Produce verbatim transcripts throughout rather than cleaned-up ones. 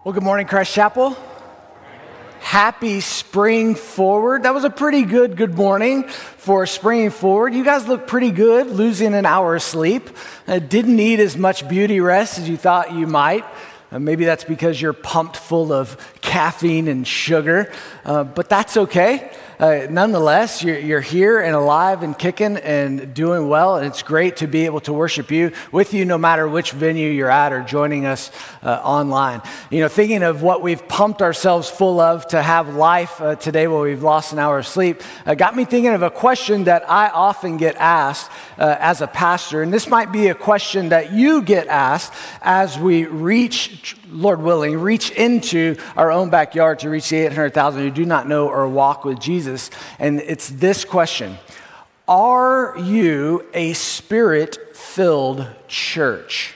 Well, good morning, Christ Chapel. Happy spring forward. That was a pretty good good morning for springing forward. You guys look pretty good, losing an hour of sleep. Uh, didn't need as much beauty rest as you thought you might. Uh, maybe that's because you're pumped full of caffeine and sugar, uh, but that's okay. Uh, nonetheless, you're, you're here and alive and kicking and doing well, and it's great to be able to worship you with you no matter which venue you're at or joining us uh, online. You know, thinking of what we've pumped ourselves full of to have life uh, today while we've lost an hour of sleep uh, got me thinking of a question that I often get asked uh, as a pastor, and this might be a question that you get asked as we reach, Lord willing, reach into our own backyard to reach the eight hundred thousand who do not know or walk with Jesus. And it's this question: are you a spirit-filled church?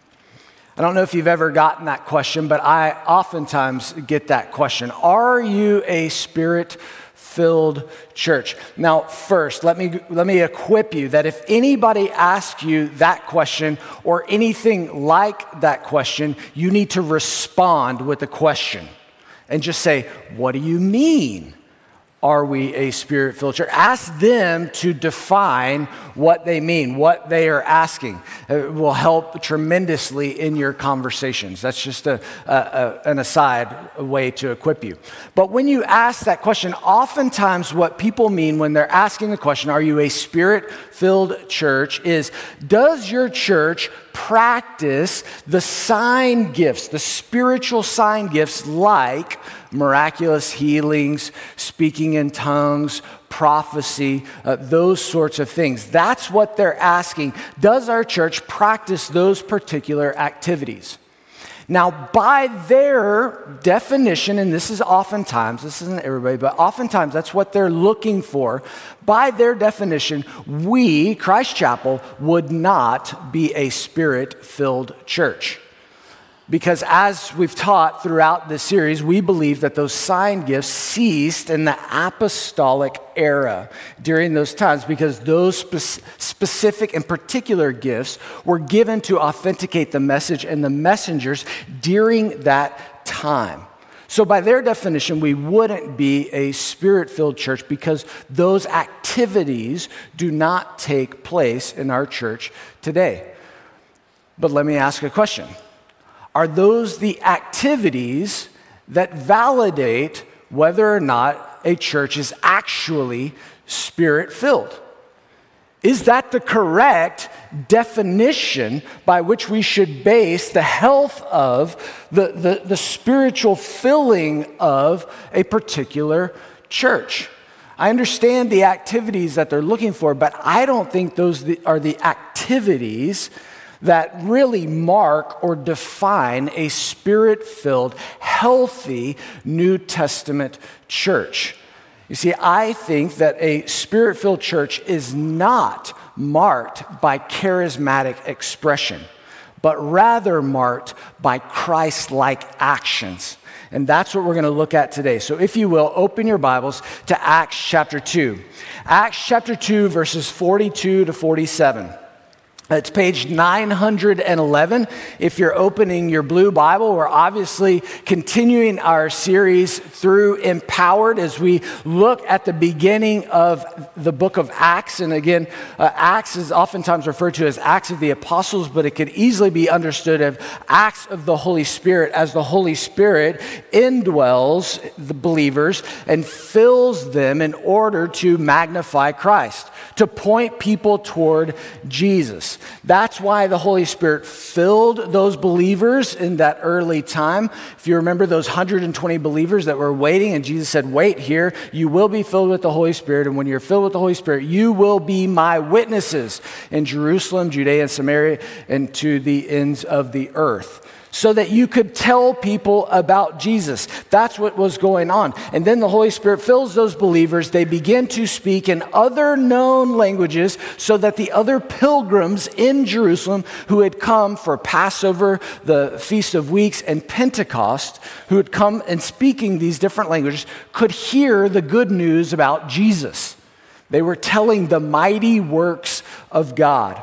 I don't know if you've ever gotten that question, but I oftentimes get that question. Are you a spirit-filled church? Now, first, let me let me equip you that if anybody asks you that question or anything like that question, you need to respond with a question and just say, what do you mean? Are we a spirit-filled church? Ask them to define what they mean, what they are asking. It will help tremendously in your conversations. That's just a, a, a, an aside, a way to equip you. But when you ask that question, oftentimes what people mean when they're asking the question, are you a spirit-filled church, is, does your church practice the sign gifts, the spiritual sign gifts like miraculous healings, speaking in tongues, prophecy, uh, those sorts of things? That's what they're asking. Does our church practice those particular activities? Now, by their definition, and this is oftentimes, this isn't everybody, but oftentimes that's what they're looking for. By their definition, we, Christ Chapel, would not be a spirit-filled church. Because as we've taught throughout this series, we believe that those sign gifts ceased in the apostolic era during those times, because those spe- specific and particular gifts were given to authenticate the message and the messengers during that time. So by their definition, we wouldn't be a spirit-filled church because those activities do not take place in our church today. But let me ask a question. Are those the activities that validate whether or not a church is actually spirit-filled? Is that the correct definition by which we should base the health of, the, the, the spiritual filling of a particular church? I understand the activities that they're looking for, but I don't think those are the activities that really mark or define a spirit-filled, healthy New Testament church. You see, I think that a spirit-filled church is not marked by charismatic expression, but rather marked by Christ-like actions. And that's what we're going to look at today. So if you will, open your Bibles to Acts chapter two. Acts chapter two, verses forty-two to forty-seven. It's page nine hundred eleven. If you're opening your blue Bible, we're obviously continuing our series through Empowered as we look at the beginning of the book of Acts. And again, uh, Acts is oftentimes referred to as Acts of the Apostles, but it could easily be understood as Acts of the Holy Spirit, as the Holy Spirit indwells the believers and fills them in order to magnify Christ, to point people toward Jesus. That's why the Holy Spirit filled those believers in that early time. If you remember those one hundred twenty believers that were waiting, and Jesus said, wait here, you will be filled with the Holy Spirit, and when you're filled with the Holy Spirit, you will be my witnesses in Jerusalem, Judea, and Samaria, and to the ends of the earth, so that you could tell people about Jesus. That's what was going on. And then the Holy Spirit fills those believers. They begin to speak in other known languages so that the other pilgrims in Jerusalem who had come for Passover, the Feast of Weeks, and Pentecost, who had come and speaking these different languages, could hear the good news about Jesus. They were telling the mighty works of God.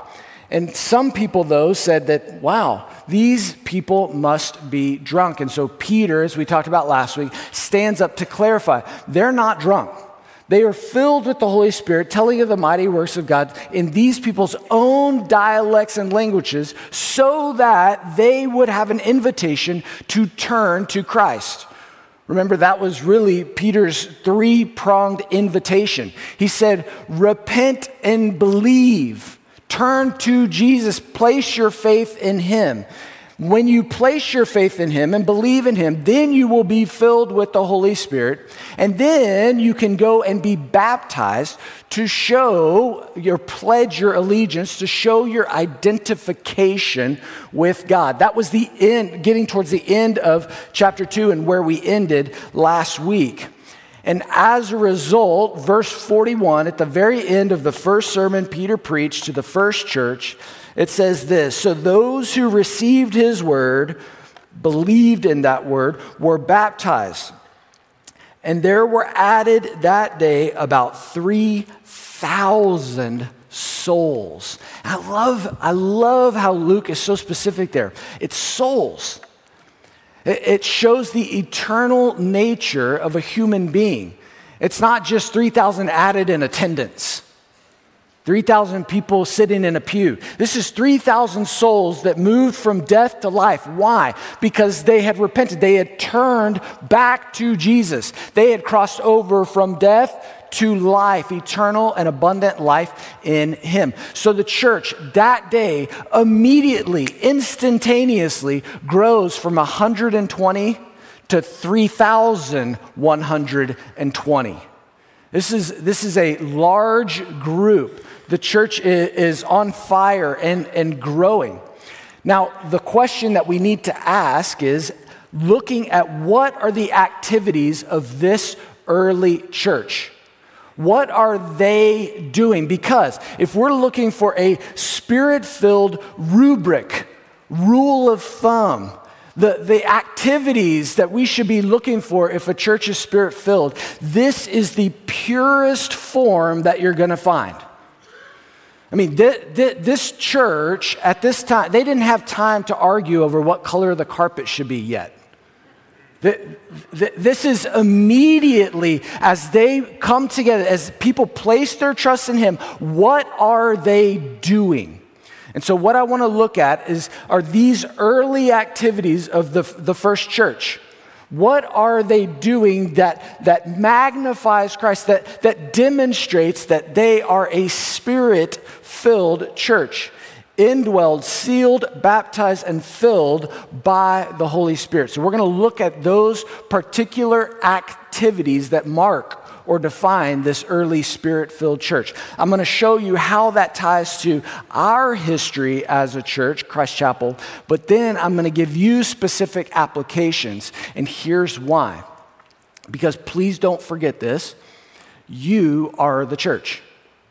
And some people, though, said that, wow, these people must be drunk. And so Peter, as we talked about last week, stands up to clarify. They're not drunk. They are filled with the Holy Spirit, telling of the mighty works of God in these people's own dialects and languages, so that they would have an invitation to turn to Christ. Remember, that was really Peter's three-pronged invitation. He said, repent and believe. Turn to Jesus, place your faith in him. When you place your faith in him and believe in him, then you will be filled with the Holy Spirit. And then you can go and be baptized to show your pledge, your allegiance, to show your identification with God. That was the end, getting towards the end of chapter two and where we ended last week. And as a result, verse forty-one, at the very end of the first sermon Peter preached to the first church, it says this: so those who received his word, believed in that word, were baptized. And there were added that day about three thousand souls. I love, I love how Luke is so specific there. It's souls. It shows the eternal nature of a human being. It's not just three thousand added in attendance, three thousand people sitting in a pew. This is three thousand souls that moved from death to life. Why? Because they had repented. They had turned back to Jesus. They had crossed over from death to life, eternal and abundant life in him. So the church that day immediately, instantaneously grows from one hundred twenty to three thousand one hundred twenty. This is, this is a large group. The church is, is on fire and, and growing. Now, the question that we need to ask is, looking at what are the activities of this early church? What are they doing? Because if we're looking for a spirit-filled rubric, rule of thumb, the, the activities that we should be looking for if a church is spirit-filled, this is the purest form that you're going to find. I mean, th- th- this church at this time, they didn't have time to argue over what color the carpet should be yet. This is immediately, as they come together, as people place their trust in him, what are they doing? And so what I want to look at is, are these early activities of the, the first church. What are they doing that, that magnifies Christ, that, that demonstrates that they are a spirit-filled church? Indwelled, sealed, baptized, and filled by the Holy Spirit. So we're going to look at those particular activities that mark or define this early spirit-filled church. I'm going to show you how that ties to our history as a church, Christ Chapel, but then I'm going to give you specific applications, and here's why. Because please don't forget this, you are the church.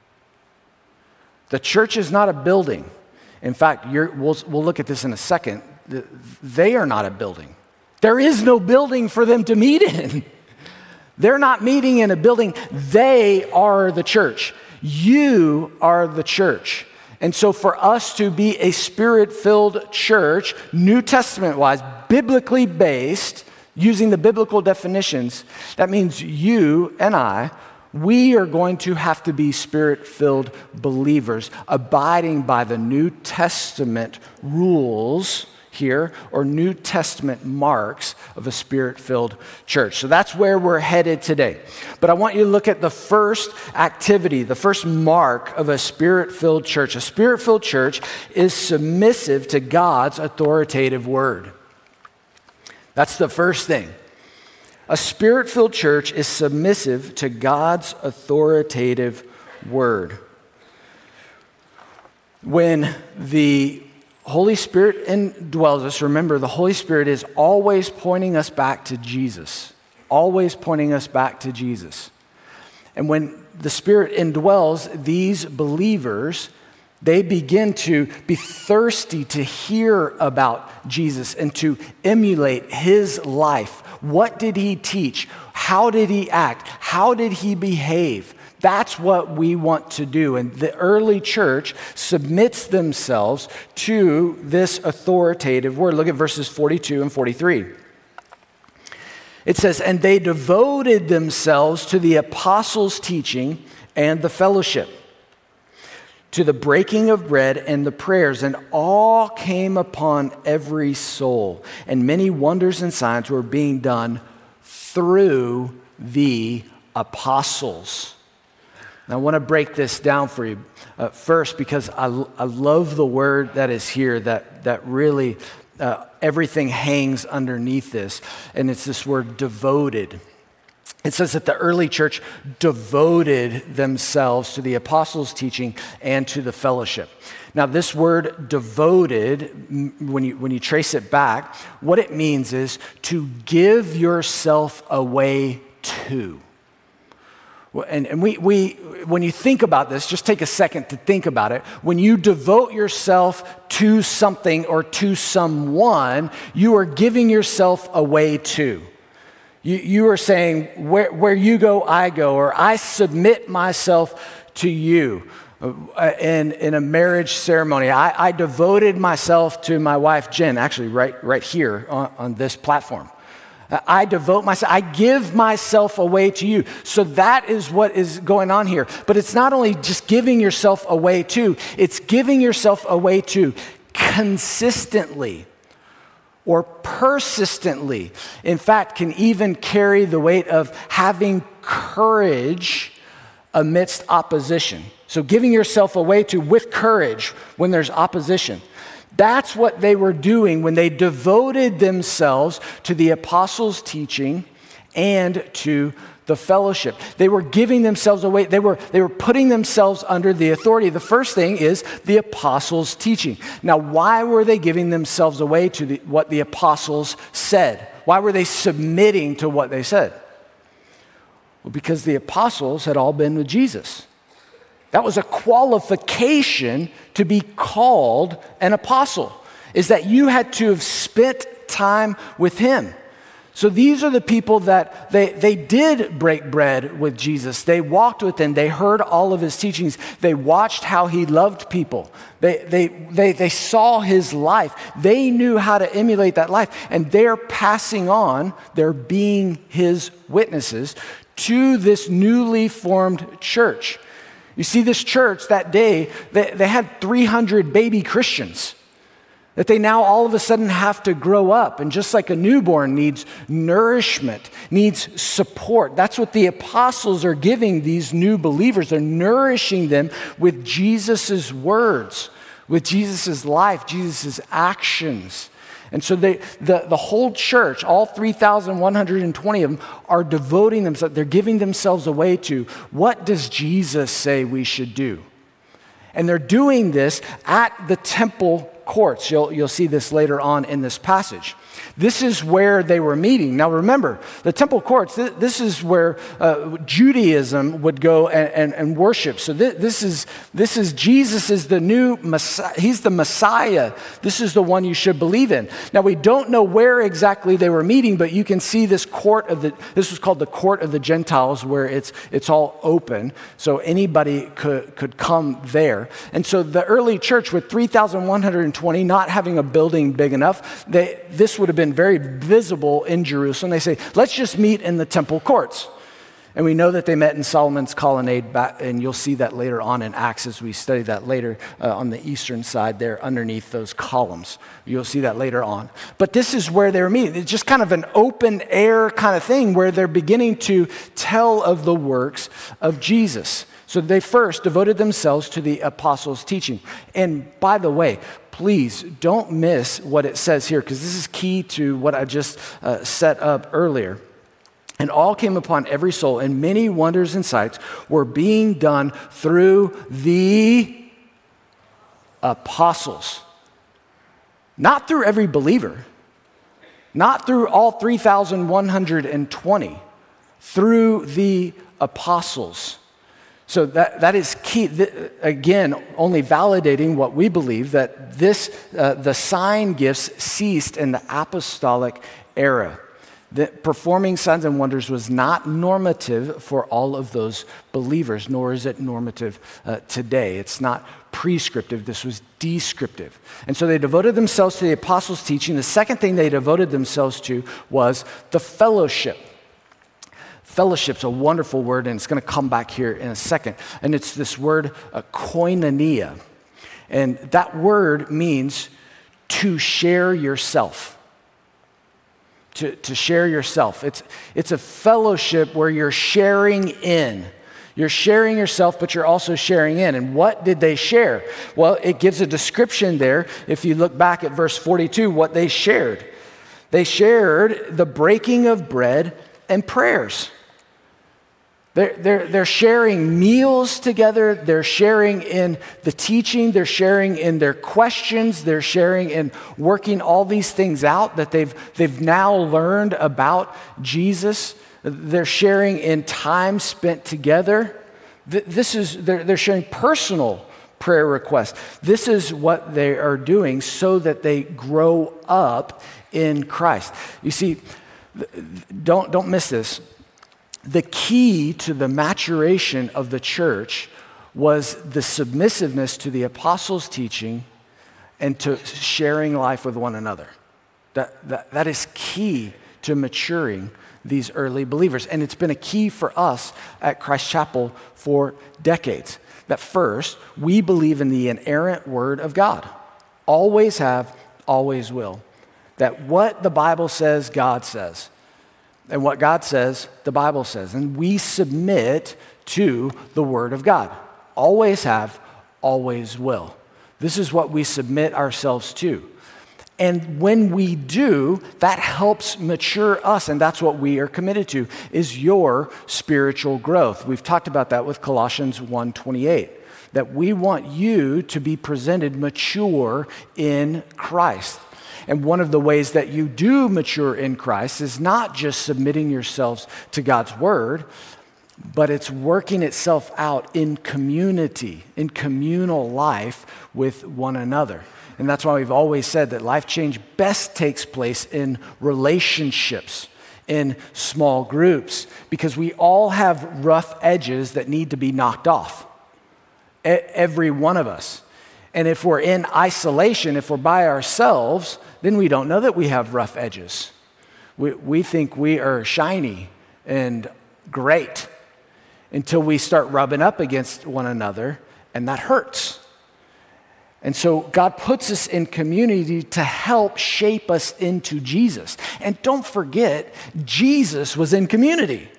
The church is not a building. In fact, you're, we'll, we'll look at this in a second. They are not a building. There is no building for them to meet in. They're not meeting in a building. They are the church. You are the church. And so for us to be a spirit-filled church, New Testament-wise, biblically based, using the biblical definitions, that means you and I, we are going to have to be spirit-filled believers, abiding by the New Testament rules here, or New Testament marks of a spirit-filled church. So that's where we're headed today. But I want you to look at the first activity, the first mark of a spirit-filled church. A spirit-filled church is submissive to God's authoritative word. That's the first thing. A spirit-filled church is submissive to God's authoritative word. When the Holy Spirit indwells us, remember, the Holy Spirit is always pointing us back to Jesus. Always pointing us back to Jesus. And when the Spirit indwells these believers, they begin to be thirsty to hear about Jesus and to emulate his life. What did he teach? How did he act? How did he behave? That's what we want to do. And the early church submits themselves to this authoritative word. Look at verses forty-two and forty-three. It says, and they devoted themselves to the apostles' teaching and the fellowship, to the breaking of bread and the prayers, and awe came upon every soul, and many wonders and signs were being done through the apostles. Now, I want to break this down for you uh, first because I, I love the word that is here that, that really uh, everything hangs underneath this, and it's this word devoted. It says that the early church devoted themselves to the apostles' teaching and to the fellowship. Now, this word devoted, when you, when you trace it back, what it means is to give yourself away to. And, and we, we, when you think about this, just take a second to think about it. When you devote yourself to something or to someone, you are giving yourself away to. You, you are saying, where, where you go, I go, or I submit myself to you. Uh, in, in a marriage ceremony, I, I devoted myself to my wife, Jen, actually right, right here on, on this platform. I devote myself, I give myself away to you. So that is what is going on here. But it's not only just giving yourself away to, it's giving yourself away to consistently or persistently. In fact, can even carry the weight of having courage amidst opposition. So giving yourself away to with courage when there's opposition. That's what they were doing when they devoted themselves to the apostles' teaching and to the fellowship. They were giving themselves away. They were, they were putting themselves under the authority. The first thing is the apostles' teaching. Now, why were they giving themselves away to the, what the apostles said? Why were they submitting to what they said? Well, because the apostles had all been with Jesus. That was a qualification to be called an apostle, is that you had to have spent time with him. So these are the people that they, they did break bread with Jesus. They walked with him. They heard all of his teachings. They watched how he loved people. They, they, they, they saw his life. They knew how to emulate that life. And they're passing on, they're being his witnesses to this newly formed church. You see, this church that day, they, they had three hundred baby Christians that they now all of a sudden have to grow up. And just like a newborn needs nourishment, needs support, that's what the apostles are giving these new believers. They're nourishing them with Jesus' words, with Jesus' life, Jesus' actions. And so they, the, the whole church, all three thousand one hundred twenty of them, are devoting themselves, they're giving themselves away to what does Jesus say we should do? And they're doing this at the temple courts. You'll, you'll see this later on in this passage. This is where they were meeting. Now remember, the temple courts, th- this is where uh, Judaism would go and, and, and worship. So th- this is this is Jesus is the new Messiah. He's the Messiah. This is the one you should believe in. Now we don't know where exactly they were meeting, but you can see this court of the, this was called the court of the Gentiles, where it's it's all open. So anybody could, could come there. And so the early church with three thousand one hundred twenty, not having a building big enough, they, this would have been very visible in Jerusalem. They say, let's just meet in the temple courts. And we know that they met in Solomon's colonnade, back, and you'll see that later on in Acts as we study that later uh, on the eastern side there underneath those columns. You'll see that later on. But this is where they're meeting. It's just kind of an open air kind of thing where they're beginning to tell of the works of Jesus. So they first devoted themselves to the apostles' teaching. And by the way, please don't miss what it says here, because this is key to what I just uh, set up earlier. And all came upon every soul, and many wonders and sights were being done through the apostles. Not through every believer, not through all three thousand one hundred twenty, through the apostles. So that, that is key. The, again, only validating what we believe, that this, uh, the sign gifts ceased in the apostolic era. that performing signs and wonders was not normative for all of those believers, nor is it normative uh, today. It's not prescriptive, this was descriptive. And so they devoted themselves to the apostles' teaching. The second thing they devoted themselves to was the fellowship. Fellowship's a wonderful word, and it's going to come back here in a second. And it's this word, uh, koinonia. And that word means to share yourself. To, to share yourself. It's, it's a fellowship where you're sharing in. You're sharing yourself, but you're also sharing in. And what did they share? Well, it gives a description there. If you look back at verse forty-two, what they shared. They shared the breaking of bread and prayers. They're, they're, they're sharing meals together. They're sharing in the teaching. They're sharing in their questions. They're sharing in working all these things out that they've, they've now learned about Jesus. They're sharing in time spent together. This is, they're, they're sharing personal prayer requests. This is what they are doing so that they grow up in Christ. You see, don't, don't miss this. The key to the maturation of the church was the submissiveness to the apostles' teaching and to sharing life with one another. That, that, that is key to maturing these early believers. And it's been a key for us at Christ Chapel for decades. That first, we believe in the inerrant Word of God. Always have, always will. That what the Bible says, God says. And what God says, the Bible says. And we submit to the Word of God. Always have, always will. This is what we submit ourselves to. And when we do, that helps mature us, and that's what we are committed to, is your spiritual growth. We've talked about that with Colossians one twenty-eight, that we want you to be presented mature in Christ. And one of the ways that you do mature in Christ is not just submitting yourselves to God's word, but it's working itself out in community, in communal life with one another. And that's why we've always said that life change best takes place in relationships, in small groups, because we all have rough edges that need to be knocked off. E- every one of us. And if we're in isolation, if we're by ourselves, then we don't know that we have rough edges. We, we think we are shiny and great until we start rubbing up against one another, and that hurts. And so God puts us in community to help shape us into Jesus. And don't forget, Jesus was in community.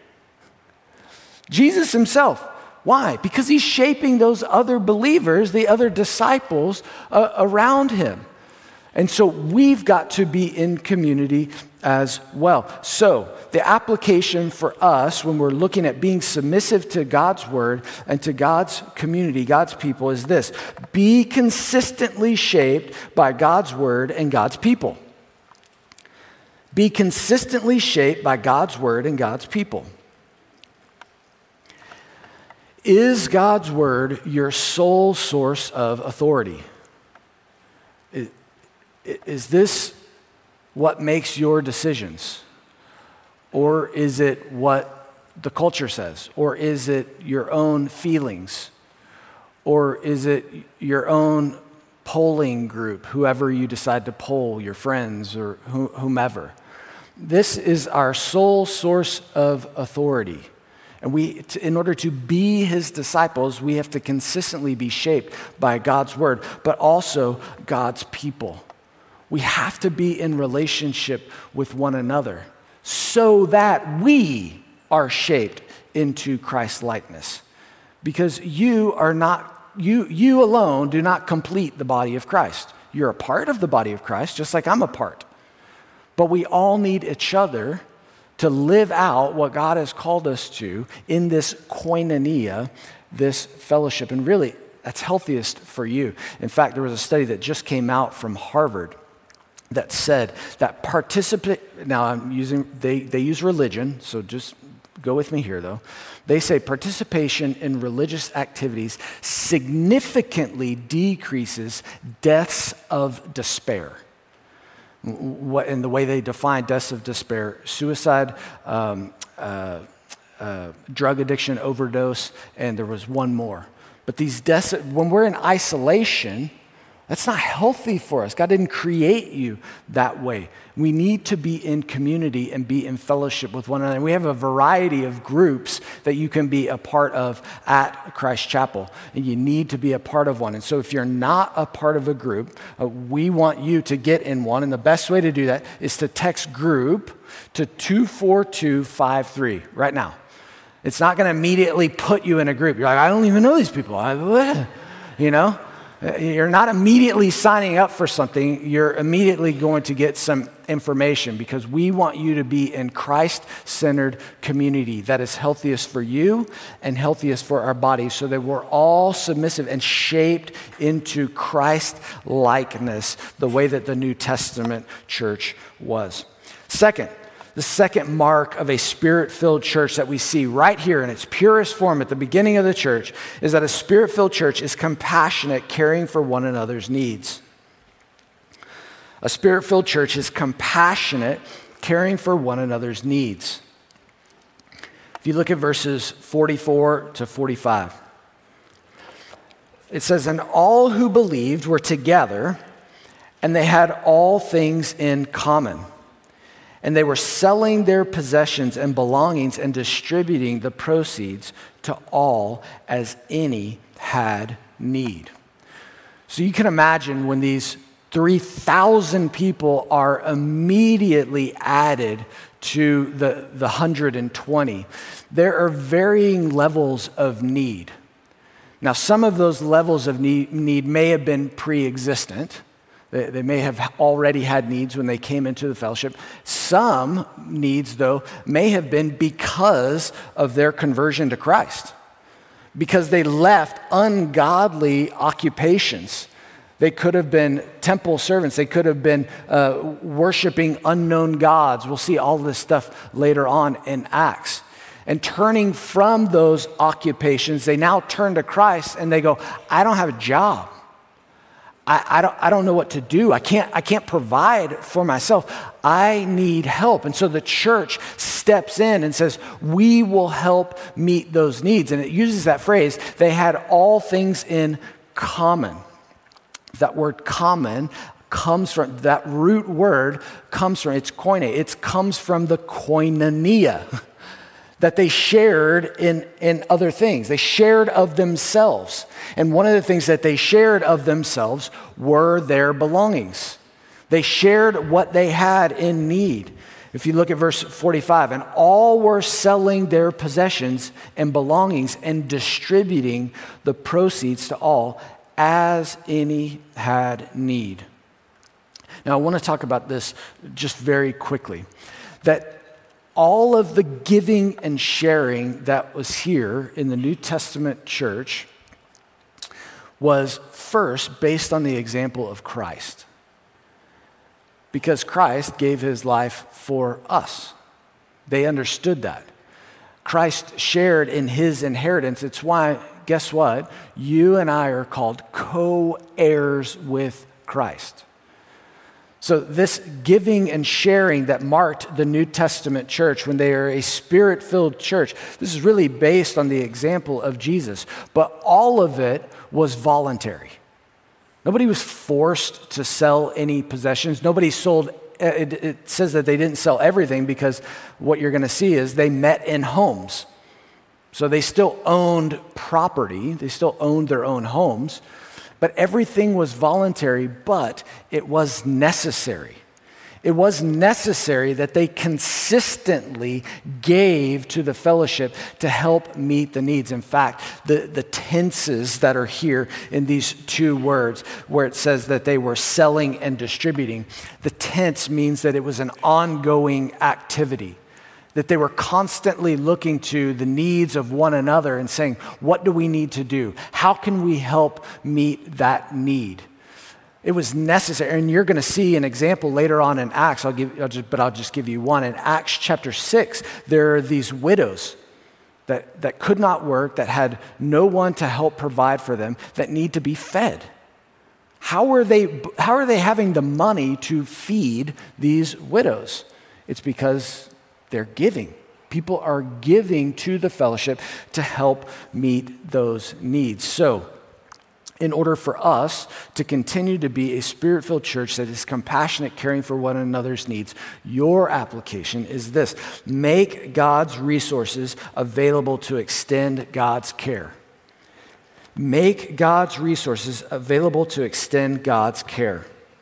Jesus himself. Why? Because he's shaping those other believers, the other disciples uh, around him. And so we've got to be in community as well. So the application for us when we're looking at being submissive to God's word and to God's community, God's people, is this: be consistently shaped by God's word and God's people. Be consistently shaped by God's word and God's people. Is God's word your sole source of authority? Is this what makes your decisions? Or is it what the culture says? Or is it your own feelings? Or is it your own polling group, whoever you decide to poll, your friends or whomever? This is our sole source of authority. And we, in order to be his disciples, we have to consistently be shaped by God's word, but also God's people. We have to be in relationship with one another so that we are shaped into Christ's likeness. Because you are not, you, you alone do not complete the body of Christ. You're a part of the body of Christ, just like I'm a part. But we all need each other to live out what God has called us to in this koinonia, this fellowship. And really, that's healthiest for you. In fact, there was a study that just came out from Harvard that said that participate, now I'm using, they, they use religion, so just go with me here though. They say participation in religious activities significantly decreases deaths of despair. what in the way they define deaths of despair: suicide, um, uh, uh, drug addiction, overdose, and there was one more. But these deaths, when we're in isolation, that's not healthy for us. God didn't create you that way. We need to be in community and be in fellowship with one another. And we have a variety of groups that you can be a part of at Christ Chapel, and you need to be a part of one. And so if you're not a part of a group, uh, we want you to get in one. And the best way to do that is to text group to two four two five three right now. It's not going to immediately put you in a group. You're like, I don't even know these people. I, you know? You're not immediately signing up for something. You're immediately going to get some information, because we want you to be in Christ-centered community that is healthiest for you and healthiest for our bodies, so that we're all submissive and shaped into Christ-likeness, the way that the New Testament church was. Second, the second mark of a spirit-filled church that we see right here in its purest form at the beginning of the church is that a spirit-filled church is compassionate, caring for one another's needs. A spirit-filled church is compassionate, caring for one another's needs. If you look at verses forty-four to forty-five, it says, "And all who believed were together, and they had all things in common. And they were selling their possessions and belongings and distributing the proceeds to all as any had need." So you can imagine when these three thousand people are immediately added to the, the one hundred twenty, there are varying levels of need. Now, some of those levels of need, need may have been pre-existent. They, they may have already had needs when they came into the fellowship. Some needs, though, may have been because of their conversion to Christ, because they left ungodly occupations. They could have been temple servants. They could have been uh, worshiping unknown gods. We'll see all this stuff later on in Acts. And turning from those occupations, they now turn to Christ and they go, I don't have a job. I, I, don't, I don't know what to do. I can't, I can't provide for myself. I need help. And so the church steps in and says, we will help meet those needs. And it uses that phrase, they had all things in common. That word common comes from, that root word comes from, it's koine, it comes from the koinonia that they shared in, in other things. They shared of themselves. And one of the things that they shared of themselves were their belongings. They shared what they had in need. If you look at verse forty-five, and all were selling their possessions and belongings and distributing the proceeds to all as any had need. Now, I want to talk about this just very quickly. That all of the giving and sharing that was here in the New Testament church was first based on the example of Christ. Because Christ gave his life for us. They understood that. Christ shared in his inheritance. It's why, guess what? You and I are called co-heirs with Christ. So this giving and sharing that marked the New Testament church when they are a spirit-filled church, this is really based on the example of Jesus. But all of it was voluntary. Nobody was forced to sell any possessions. Nobody sold, it, it says that they didn't sell everything, because what you're going to see is they met in homes. So they still owned property. They still owned their own homes. But everything was voluntary, but it was necessary. It was necessary that they consistently gave to the fellowship to help meet the needs. In fact, the, the tenses that are here in these two words, where it says that they were selling and distributing, the tense means that it was an ongoing activity. That they were constantly looking to the needs of one another and saying, what do we need to do? How can we help meet that need? It was necessary. And you're going to see an example later on in Acts, I'll give, I'll just, but I'll just give you one. In Acts chapter six, there are these widows that, that could not work, that had no one to help provide for them, that need to be fed. How are they, how are they having the money to feed these widows? It's because they're giving. People are giving to the fellowship to help meet those needs. So, in order for us to continue to be a spirit-filled church that is compassionate, caring for one another's needs, your application is this: make God's resources available to extend God's care. Make God's resources available to extend God's care.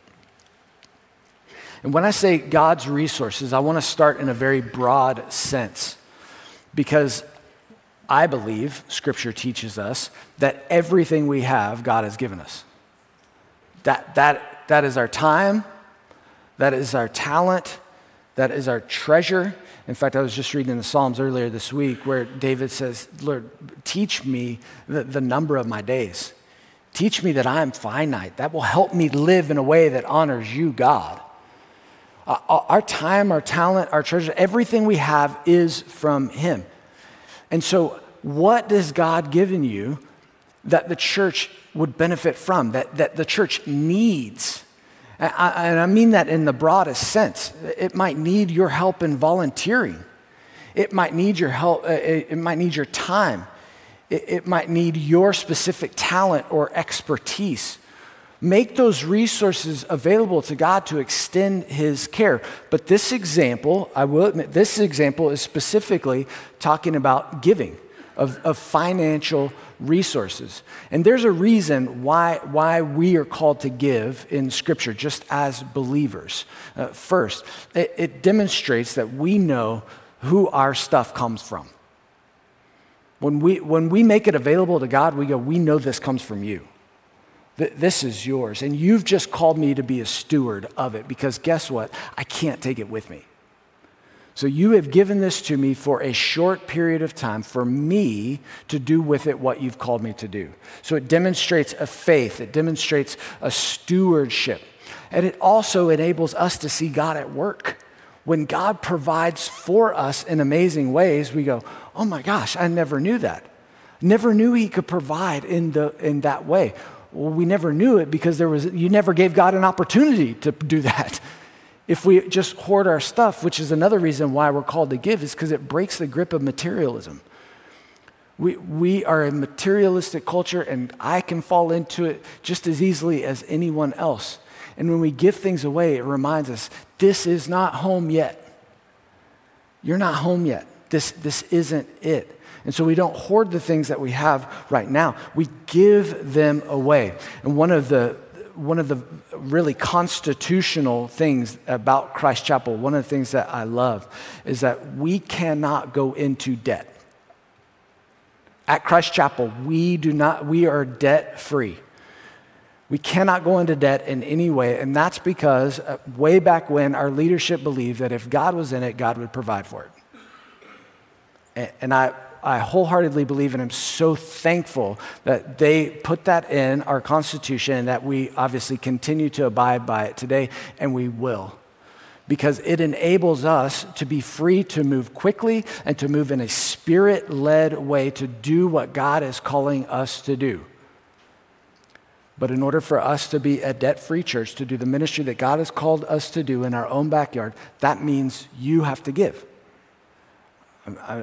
And when I say God's resources, I want to start in a very broad sense, because I believe Scripture teaches us that everything we have, God has given us. That, that, that is our time, that is our talent, that is our treasure. In fact, I was just reading the Psalms earlier this week where David says, Lord, teach me the, the number of my days. Teach me that I am finite. That will help me live in a way that honors you, God. Uh, our time, our talent, our treasure, everything we have is from Him. And so what has God given you that the church would benefit from, that, that the church needs? And I, and I mean that in the broadest sense. It might need your help in volunteering. It might need your help, uh, it, it might need your time. It, it might need your specific talent or expertise. Make those resources available to God to extend His care. But this example, I will admit, this example is specifically talking about giving of, of financial resources. And there's a reason why, why we are called to give in Scripture, just as believers. Uh, first, it, it demonstrates that we know who our stuff comes from. When we, when we make it available to God, we go, we know this comes from you. This is yours, and you've just called me to be a steward of it, because guess what? I can't take it with me. So you have given this to me for a short period of time for me to do with it what you've called me to do. So it demonstrates a faith. It demonstrates a stewardship. And it also enables us to see God at work. When God provides for us in amazing ways, we go, oh my gosh, I never knew that. Never knew He could provide in the in that way. Well, we never knew it because there was you never gave God an opportunity to do that. If we just hoard our stuff, which is another reason why we're called to give, is because it breaks the grip of materialism. We we are a materialistic culture, and I can fall into it just as easily as anyone else. And when we give things away, it reminds us, this is not home yet. You're not home yet. This this isn't it. And so we don't hoard the things that we have right now. We give them away. And one of the one of the really constitutional things about Christ Chapel, one of the things that I love, is that we cannot go into debt. At Christ Chapel, we do not, we are debt free. We cannot go into debt in any way, and that's because uh, way back when our leadership believed that if God was in it, God would provide for it. And, and I I wholeheartedly believe, and I'm so thankful that they put that in our Constitution and that we obviously continue to abide by it today, and we will. Because it enables us to be free to move quickly and to move in a Spirit-led way to do what God is calling us to do. But in order for us to be a debt-free church, to do the ministry that God has called us to do in our own backyard, that means you have to give. I,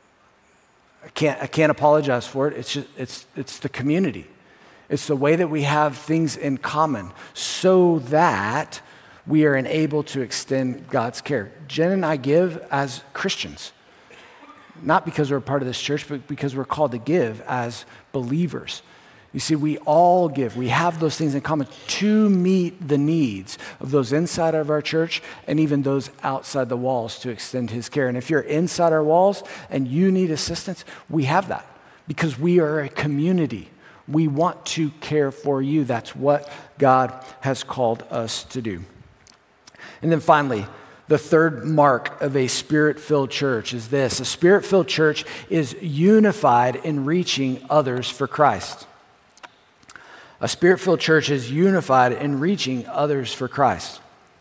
I can't, I can't apologize for it. It's just, it's, it's the community. It's the way that we have things in common so that we are enabled to extend God's care. Jen and I give as Christians, not because we're a part of this church, but because we're called to give as believers. You see, we all give. We have those things in common to meet the needs of those inside of our church and even those outside the walls to extend His care. And if you're inside our walls and you need assistance, we have that because we are a community. We want to care for you. That's what God has called us to do. And then finally, the third mark of a Spirit-filled church is this. A Spirit-filled church is unified in reaching others for Christ. A Spirit-filled church is unified in reaching others for Christ.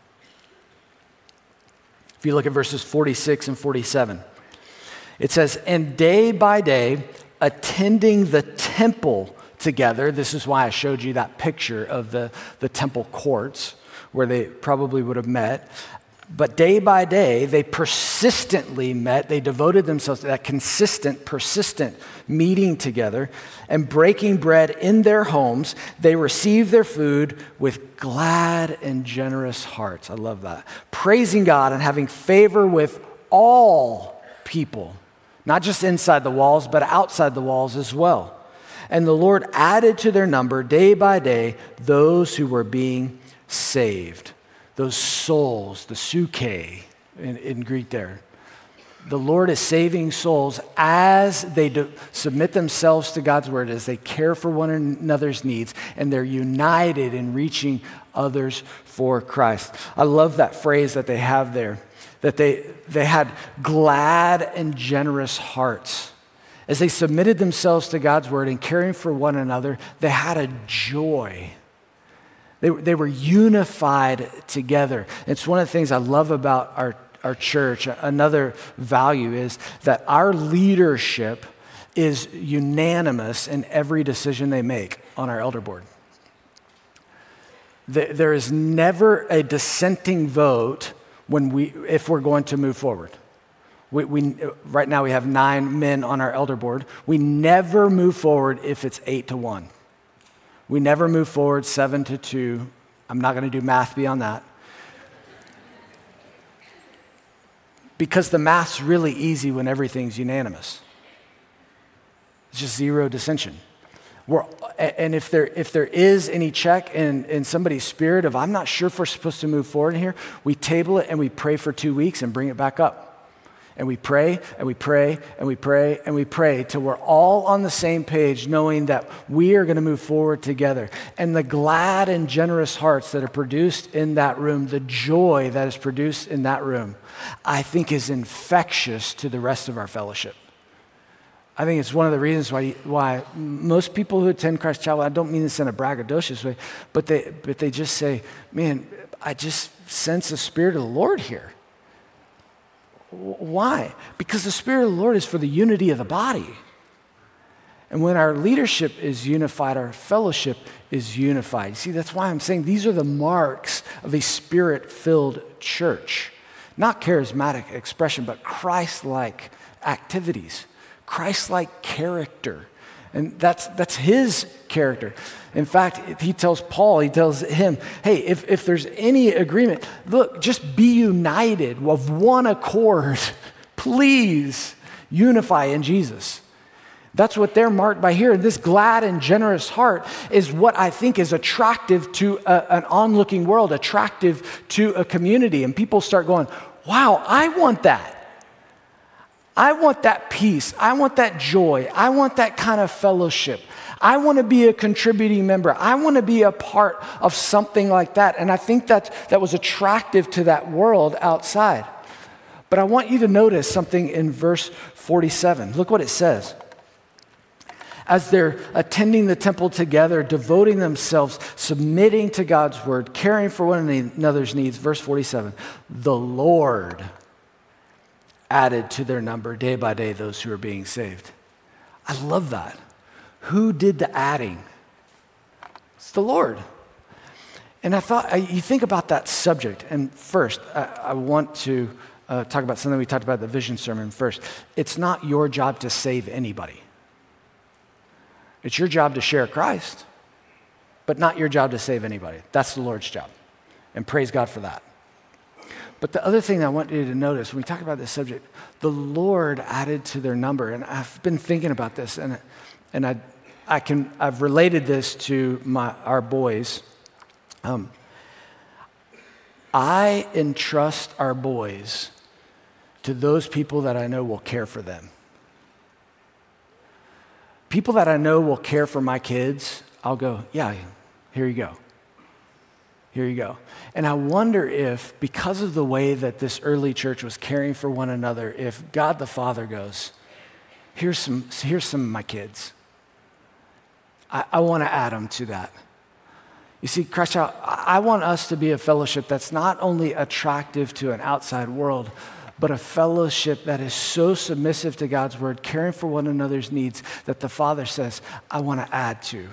If you look at verses forty-six and forty-seven, it says, and day by day, attending the temple together. This is why I showed you that picture of the, the temple courts where they probably would have met. But day by day, they persistently met. They devoted themselves to that consistent, persistent meeting together and breaking bread in their homes. They received their food with glad and generous hearts. I love that. Praising God and having favor with all people, not just inside the walls, but outside the walls as well. And the Lord added to their number day by day those who were being saved. Those souls, the suke in, in Greek there. The Lord is saving souls as they do, submit themselves to God's word, as they care for one another's needs, and they're united in reaching others for Christ. I love that phrase that they have there, that they, they had glad and generous hearts. As they submitted themselves to God's word and caring for one another, they had a joy. They, they were unified together. It's one of the things I love about our, our church. Another value is that our leadership is unanimous in every decision they make on our elder board. The, there is never a dissenting vote when we, if we're going to move forward. We, we, right now we have nine men on our elder board. We never move forward if it's eight to one. We never move forward seven to two. I'm not going to do math beyond that. Because the math's really easy when everything's unanimous. It's just zero dissension. We're, and if there if there is any check in, in somebody's spirit of, I'm not sure if we're supposed to move forward here, we table it and we pray for two weeks and bring it back up. And we pray, and we pray, and we pray, and we pray till we're all on the same page, knowing that we are going to move forward together. And the glad and generous hearts that are produced in that room, the joy that is produced in that room, I think is infectious to the rest of our fellowship. I think it's one of the reasons why why most people who attend Christ Chapel, I don't mean this in a braggadocious way, but they but they just say, man, I just sense the Spirit of the Lord here. Why? Because the Spirit of the Lord is for the unity of the body. And when our leadership is unified, our fellowship is unified. See, that's why I'm saying these are the marks of a Spirit-filled church. Not charismatic expression, but Christ-like activities, Christ-like character. And that's that's his character. In fact, he tells Paul, he tells him, hey, if, if there's any agreement, look, just be united of one accord. Please unify in Jesus. That's what they're marked by here. And this glad and generous heart is what I think is attractive to a, an onlooking world, attractive to a community. And people start going, wow, I want that. I want that peace. I want that joy. I want that kind of fellowship. I want to be a contributing member. I want to be a part of something like that. And I think that that was attractive to that world outside. But I want you to notice something in verse forty-seven. Look what it says. As they're attending the temple together, devoting themselves, submitting to God's word, caring for one another's needs, verse forty-seven, the Lord added to their number day by day those who are being saved. I love that. Who did the adding? It's the Lord. And I thought, I, you think about that subject. And first, I, I want to uh, talk about something we talked about in the vision sermon first. It's not your job to save anybody. It's your job to share Christ, but not your job to save anybody. That's the Lord's job. And praise God for that. But the other thing I want you to notice when we talk about this subject, the Lord added to their number. And I've been thinking about this, and and I I can I've related this to my our boys. Um, I entrust our boys to those people that I know will care for them. People that I know will care for my kids, I'll go, yeah, here you go. Here you go. And I wonder if, because of the way that this early church was caring for one another, if God the Father goes, here's some, here's some of my kids. I, I want to add them to that. You see, Christ Child, I want us to be a fellowship that's not only attractive to an outside world, but a fellowship that is so submissive to God's word, caring for one another's needs, that the Father says, I want to add to.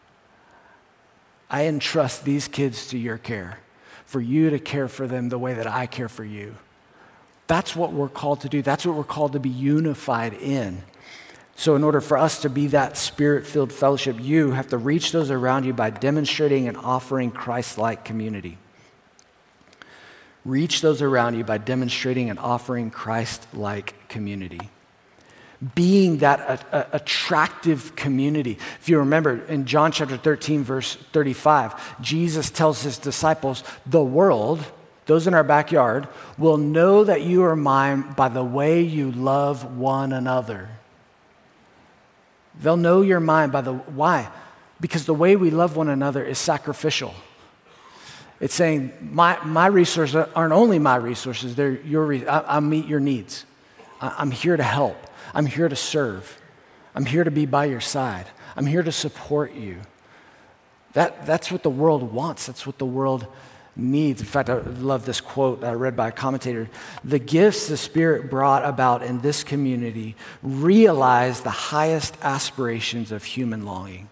I entrust these kids to your care, for you to care for them the way that I care for you. That's what we're called to do. That's what we're called to be unified in. So in order for us to be that spirit-filled fellowship, you have to reach those around you by demonstrating and offering Christ-like community. Reach those around you by demonstrating and offering Christ-like community. Being that a, a, attractive community. If you remember in John chapter thirteen, verse thirty-five, Jesus tells his disciples, the world, those in our backyard, will know that you are mine by the way you love one another. They'll know you're mine by the, why? Because the way we love one another is sacrificial. It's saying, my, my resources aren't only my resources, they're your, I, I'll meet your needs. I, I'm here to help. I'm here to serve. I'm here to be by your side. I'm here to support you. That, that's what the world wants. That's what the world needs. In fact, I love this quote that I read by a commentator. The gifts the Spirit brought about in this community realize the highest aspirations of human longing.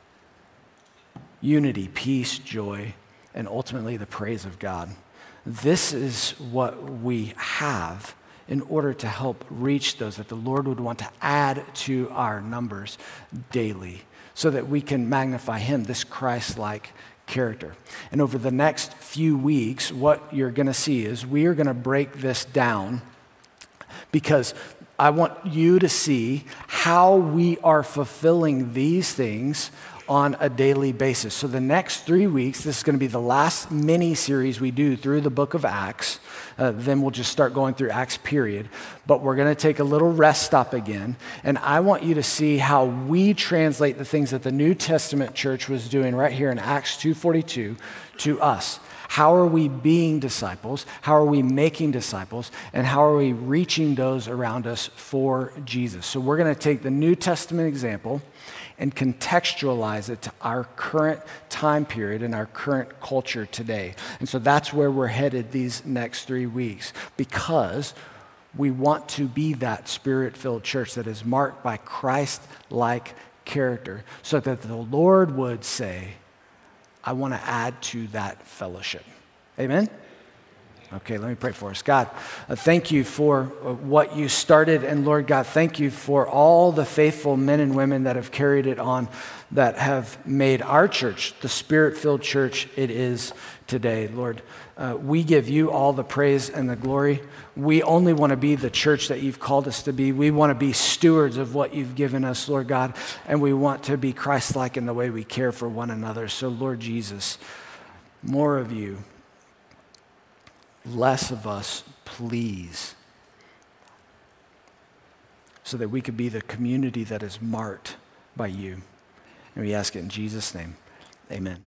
Unity, peace, joy, and ultimately the praise of God. This is what we have in order to help reach those that the Lord would want to add to our numbers daily so that we can magnify Him, this Christ-like character. And over the next few weeks, what you're going to see is we are going to break this down because I want you to see how we are fulfilling these things on a daily basis. So the next three weeks, this is going to be the last mini-series we do through the book of Acts. Uh, then we'll just start going through Acts, period. But we're going to take a little rest stop again. And I want you to see how we translate the things that the New Testament church was doing right here in Acts two forty-two to us. How are we being disciples? How are we making disciples? And how are we reaching those around us for Jesus? So we're going to take the New Testament example and contextualize it to our current time period and our current culture today. And so that's where we're headed these next three weeks because we want to be that Spirit-filled church that is marked by Christ-like character so that the Lord would say, I want to add to that fellowship. Amen? Okay, let me pray for us. God, uh, thank you for uh, what you started, and Lord God, thank you for all the faithful men and women that have carried it on, that have made our church the Spirit-filled church it is today. Lord, uh, we give you all the praise and the glory. We only want to be the church that you've called us to be. We want to be stewards of what you've given us, Lord God, and we want to be Christ-like in the way we care for one another. So, Lord Jesus, more of you, less of us, please, so that we could be the community that is marked by you. And we ask it in Jesus' name, amen.